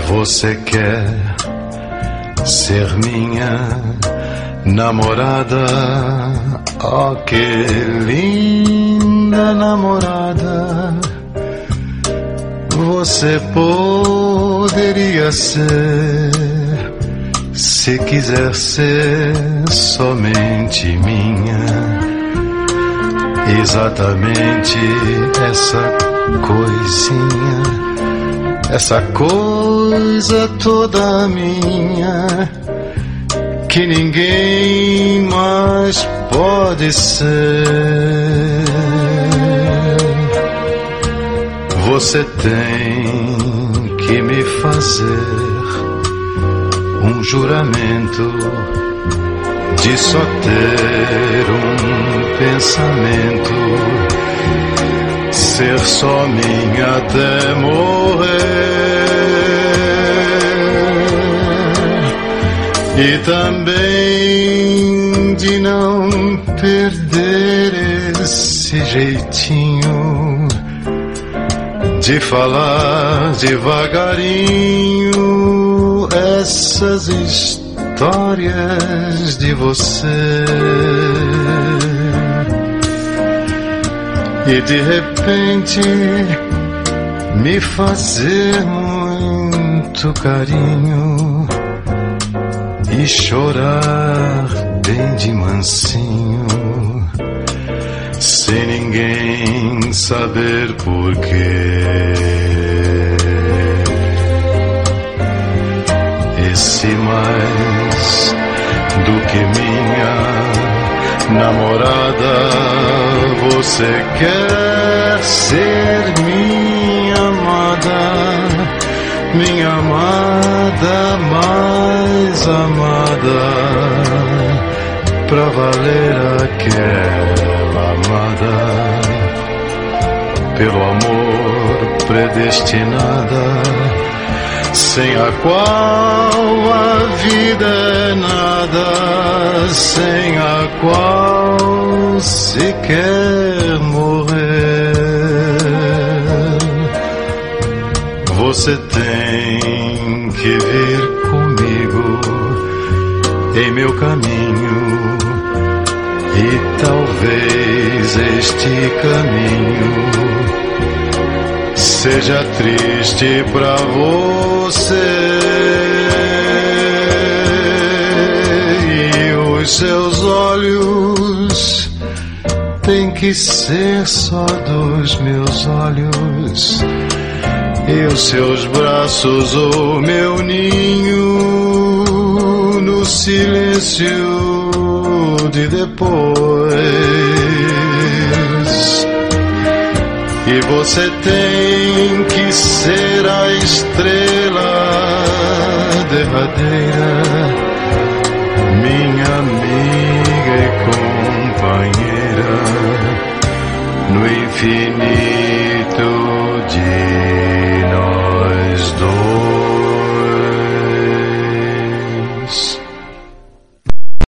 Você quer ser minha namorada? Oh, que linda namorada você poderia ser, se quiser ser somente minha. Exatamente essa coisinha, essa coisa toda minha, que ninguém mais pode ser. Você tem que me fazer um juramento de só ter um pensamento, ser só minha até morrer. E também de não perder esse jeitinho de falar devagarinho essas histórias de você. E de repente me fazer muito carinho e chorar bem de mansinho, sem ninguém saber porquê. E se mais do que minha namorada você quer ser minha amada, minha amada mais amada, pra valer aquela amada, pelo amor predestinada, sem a qual a vida é nada, sem a qual se quer morrer. Você tem que vir comigo em meu caminho, e talvez este caminho seja triste pra você. E os seus olhos têm que ser só dos meus olhos, e os seus braços o meu ninho no silêncio de depois. E você tem que ser a estrela derradeira, minha amiga e companheira, no infinito de nós dois.